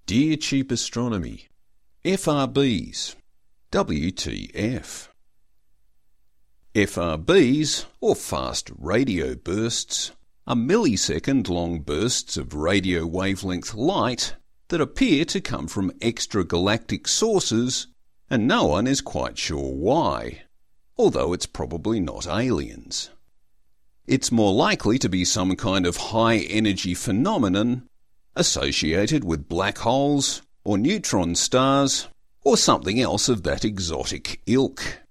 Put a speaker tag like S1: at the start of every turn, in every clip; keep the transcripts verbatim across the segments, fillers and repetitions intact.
S1: Dear Cheap Astronomy, F R Bs, W T F. F R Bs, or fast radio bursts, are millisecond-long bursts of radio wavelength light that appear to come from extragalactic sources, and no one is quite sure why, although it's probably not aliens. It's more likely to be some kind of high-energy phenomenon associated with black holes or neutron stars or something else of that exotic ilk.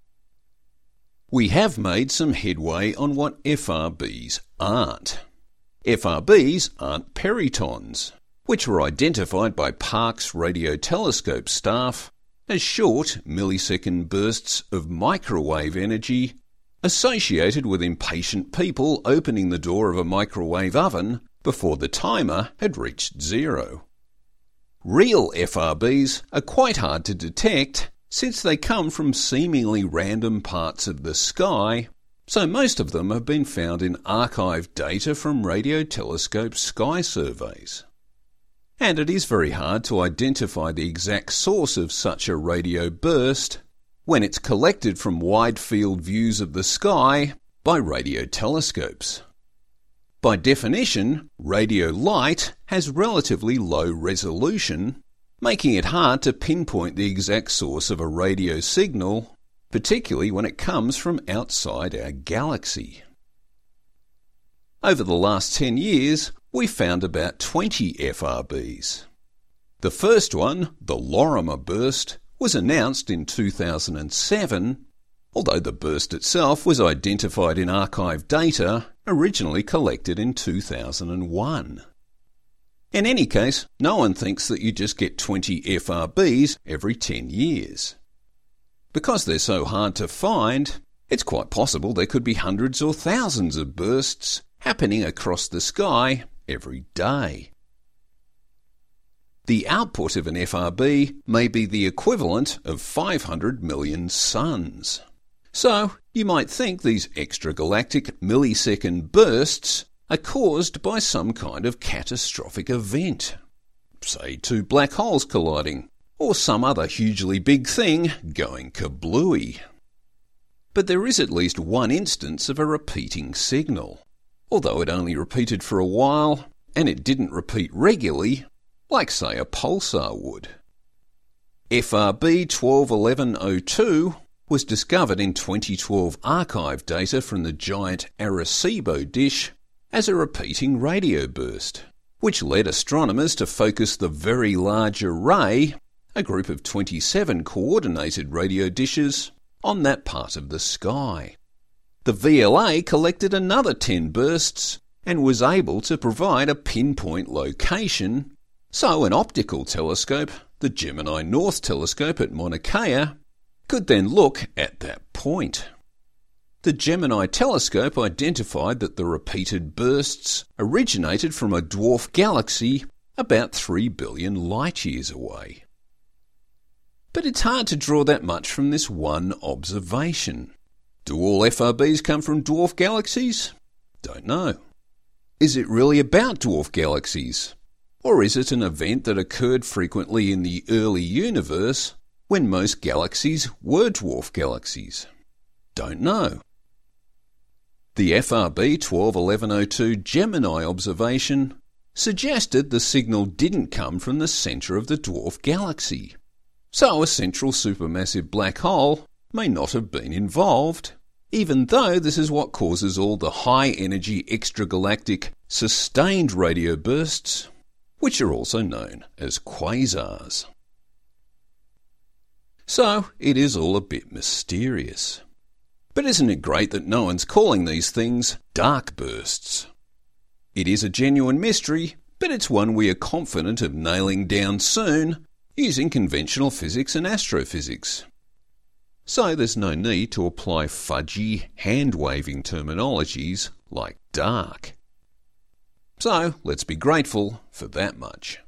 S1: We have made some headway on what F R Bs aren't. F R Bs aren't peritons, which were identified by Parkes Radio Telescope staff as short millisecond bursts of microwave energy associated with impatient people opening the door of a microwave oven before the timer had reached zero. Real F R Bs are quite hard to detect since they come from seemingly random parts of the sky, so most of them have been found in archived data from radio telescope sky surveys. And it is very hard to identify the exact source of such a radio burst when it's collected from wide-field views of the sky by radio telescopes. By definition, radio light has relatively low resolution, making it hard to pinpoint the exact source of a radio signal, particularly when it comes from outside our galaxy. Over the last ten years, we found about twenty F R Bs. The first one, the Lorimer burst, was announced in two thousand seven, although the burst itself was identified in archived data originally collected in two thousand one. In any case, no one thinks that you just get twenty F R Bs every ten years. Because they're so hard to find, it's quite possible there could be hundreds or thousands of bursts happening across the sky every day. The output of an F R B may be the equivalent of five hundred million suns. So, you might think these extragalactic millisecond bursts are caused by some kind of catastrophic event. Say two black holes colliding, or some other hugely big thing going kablooey. But there is at least one instance of a repeating signal, although it only repeated for a while, and it didn't repeat regularly, like say a pulsar would. F R B twelve eleven oh two was discovered in twenty twelve archive data from the giant Arecibo dish as a repeating radio burst, which led astronomers to focus the Very Large Array, a group of twenty-seven coordinated radio dishes, on that part of the sky. The V L A collected another ten bursts and was able to provide a pinpoint location, so an optical telescope, the Gemini North Telescope at Mauna Kea, could then look at that point. The Gemini telescope identified that the repeated bursts originated from a dwarf galaxy about three billion light-years away. But it's hard to draw that much from this one observation. Do all F R Bs come from dwarf galaxies? Don't know. Is it really about dwarf galaxies? Or is it an event that occurred frequently in the early universe when most galaxies were dwarf galaxies? Don't know. The F R B twelve eleven oh two Gemini observation suggested the signal didn't come from the centre of the dwarf galaxy, so a central supermassive black hole may not have been involved, even though this is what causes all the high-energy extragalactic sustained radio bursts, which are also known as quasars. So, it is all a bit mysterious. But isn't it great that no one's calling these things dark bursts? It is a genuine mystery, but it's one we are confident of nailing down soon using conventional physics and astrophysics. So there's no need to apply fudgy, hand-waving terminologies like dark. So let's be grateful for that much.